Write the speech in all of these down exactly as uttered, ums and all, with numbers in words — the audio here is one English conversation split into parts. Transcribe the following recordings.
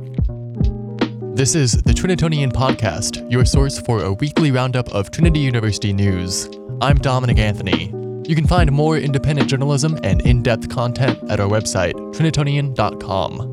This is the Trinitonian Podcast, your source for a weekly roundup of Trinity University news. I'm Dominic Anthony. You can find more independent journalism and in-depth content at our website, trinitonian dot com.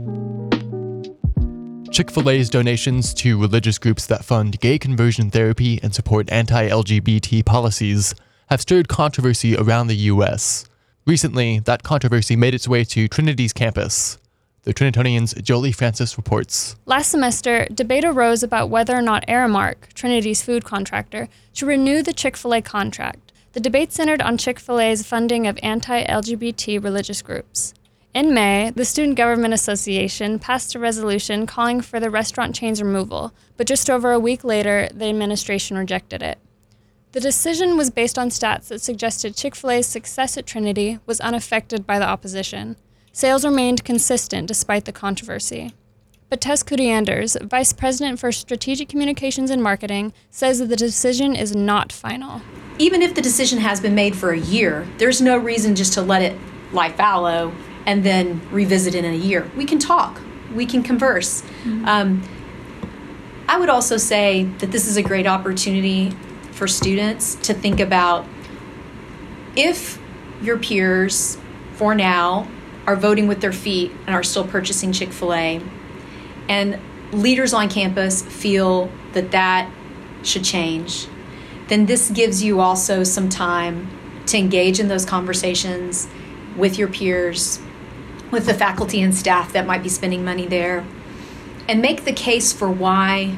Chick-fil-A's donations to religious groups that fund gay conversion therapy and support anti-L G B T policies have stirred controversy around the U S. Recently, that controversy made its way to Trinity's campus. The Trinitonian's Jolie Francis reports. Last semester, debate arose about whether or not Aramark, Trinity's food contractor, should renew the Chick-fil-A contract. The debate centered on Chick-fil-A's funding of anti-L G B T religious groups. In May, the Student Government Association passed a resolution calling for the restaurant chain's removal, but just over a week later, the administration rejected it. The decision was based on stats that suggested Chick-fil-A's success at Trinity was unaffected by the opposition. Sales remained consistent despite the controversy. But Tess Coody-Anders, Vice President for Strategic Communications and Marketing, says that the decision is not final. Even if the decision has been made for a year, there's no reason just to let it lie fallow and then revisit it in a year. We can talk. We can converse. Mm-hmm. Um, I would also say that this is a great opportunity for students to think about if your peers, for now, are voting with their feet and are still purchasing Chick-fil-A, and leaders on campus feel that that should change, then this gives you also some time to engage in those conversations with your peers, with the faculty and staff that might be spending money there, and make the case for why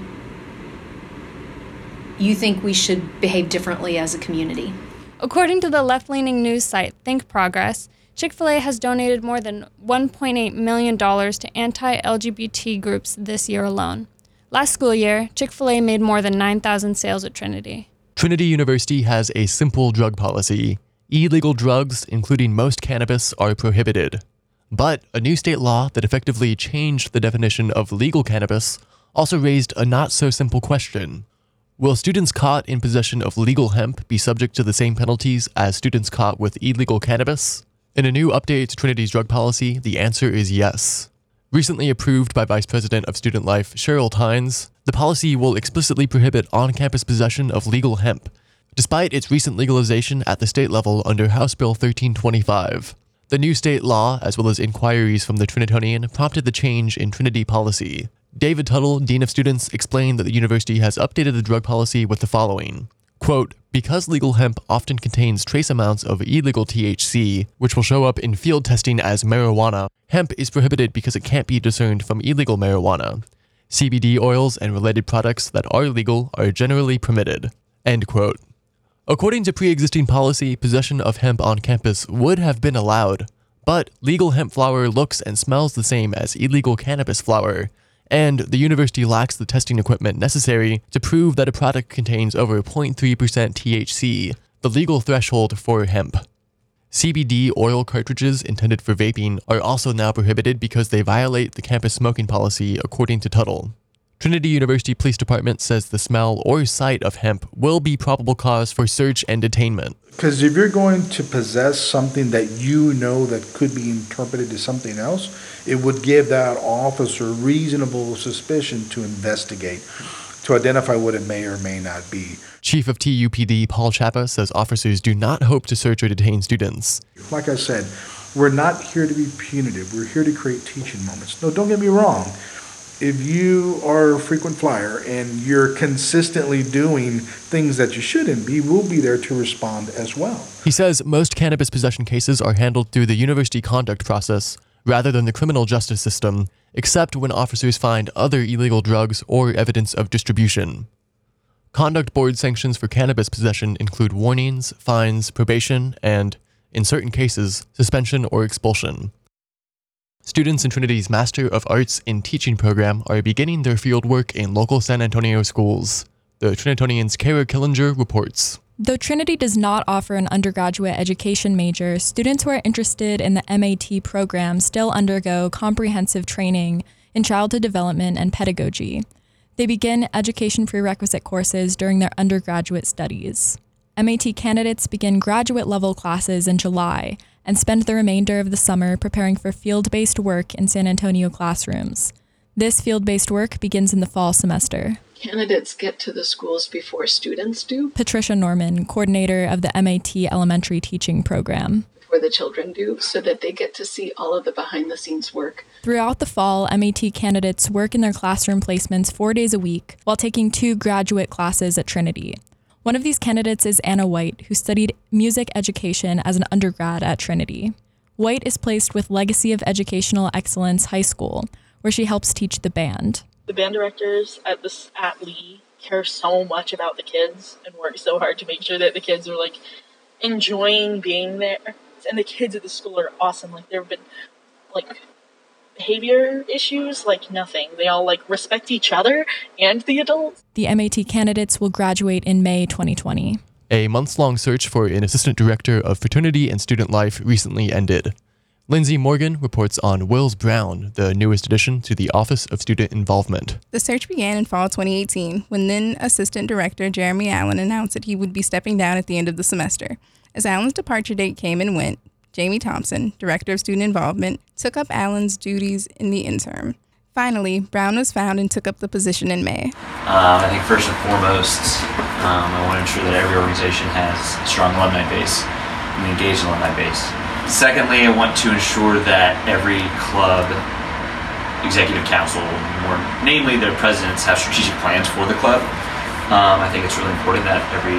you think we should behave differently as a community. According to the left-leaning news site Think Progress, Chick-fil-A has donated more than one point eight million dollars to anti-L G B T groups this year alone. Last school year, Chick-fil-A made more than nine thousand sales at Trinity. Trinity University has a simple drug policy. Illegal drugs, including most cannabis, are prohibited. But a new state law that effectively changed the definition of legal cannabis also raised a not-so-simple question. Will students caught in possession of legal hemp be subject to the same penalties as students caught with illegal cannabis? In a new update to Trinity's drug policy, the answer is yes. Recently approved by Vice President of Student Life Cheryl Tynes, the policy will explicitly prohibit on-campus possession of legal hemp, despite its recent legalization at the state level under House Bill thirteen twenty-five. The new state law, as well as inquiries from the Trinitonian, prompted the change in Trinity policy. David Tuttle, Dean of Students, explained that the university has updated the drug policy with the following. Quote, because legal hemp often contains trace amounts of illegal T H C, which will show up in field testing as marijuana, hemp is prohibited because it can't be discerned from illegal marijuana. C B D oils and related products that are legal are generally permitted. End quote. According to pre-existing policy, possession of hemp on campus would have been allowed, but legal hemp flower looks and smells the same as illegal cannabis flower, and the university lacks the testing equipment necessary to prove that a product contains over zero point three percent T H C, the legal threshold for hemp. C B D oil cartridges intended for vaping are also now prohibited because they violate the campus smoking policy, according to Tuttle. Trinity University Police Department says the smell or sight of hemp will be probable cause for search and detainment. Because if you're going to possess something that you know that could be interpreted as something else, it would give that officer reasonable suspicion to investigate, to identify what it may or may not be. Chief of T U P D Paul Chapa says officers do not hope to search or detain students. Like I said, we're not here to be punitive. We're here to create teaching moments. No, don't get me wrong. If you are a frequent flyer and you're consistently doing things that you shouldn't be, we'll be there to respond as well. He says most cannabis possession cases are handled through the university conduct process rather than the criminal justice system, except when officers find other illegal drugs or evidence of distribution. Conduct board sanctions for cannabis possession include warnings, fines, probation, and, in certain cases, suspension or expulsion. Students in Trinity's Master of Arts in Teaching program are beginning their fieldwork in local San Antonio schools. The Trinitonian's Kara Killinger reports. Though Trinity does not offer an undergraduate education major, students who are interested in the M A T program still undergo comprehensive training in childhood development and pedagogy. They begin education prerequisite courses during their undergraduate studies. M A T candidates begin graduate-level classes in July and spend the remainder of the summer preparing for field-based work in San Antonio classrooms. This field-based work begins in the fall semester. Candidates get to the schools before students do. Patricia Norman, coordinator of the M A T Elementary Teaching Program. Before the children do, so that they get to see all of the behind-the-scenes work. Throughout the fall, M A T candidates work in their classroom placements four days a week while taking two graduate classes at Trinity. One of these candidates is Anna White, who studied music education as an undergrad at Trinity. White is placed with Legacy of Educational Excellence High School, where she helps teach the band. The band directors at this at Lee care so much about the kids and work so hard to make sure that the kids are like enjoying being there. And the kids at the school are awesome. Like there have been like behavior issues, like nothing. They all like respect each other and the adults. The M A T candidates will graduate in May twenty twenty. A months-long search for an assistant director of fraternity and student life recently ended. Lindsay Morgan reports on Wills Brown, the newest addition to the Office of Student Involvement. The search began in fall twenty eighteen when then Assistant Director Jeremy Allen announced that he would be stepping down at the end of the semester. As Allen's departure date came and went, Jamie Thompson, Director of Student Involvement, took up Allen's duties in the interim. Finally, Brown was found and took up the position in May. Um, I think first and foremost, um, I want to ensure that every organization has a strong alumni base, an engaged alumni base. Secondly, I want to ensure that every club executive council, more namely their presidents, have strategic plans for the club. Um, I think it's really important that every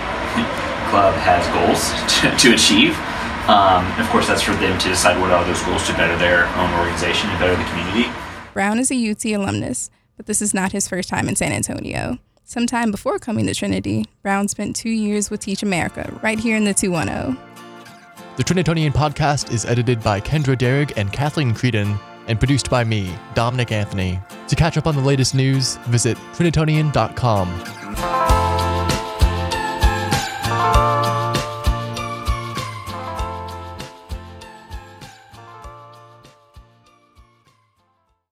club has goals to, to achieve. Um, of course, that's for them to decide what are those goals to better their own organization and better the community. Brown is a U T alumnus, but this is not his first time in San Antonio. Sometime before coming to Trinity, Brown spent two years with Teach America, right here in the two one zero. The Trinitonian podcast is edited by Kendra Derrig and Kathleen Creedon and produced by me, Dominic Anthony. To catch up on the latest news, visit Trinitonian dot com.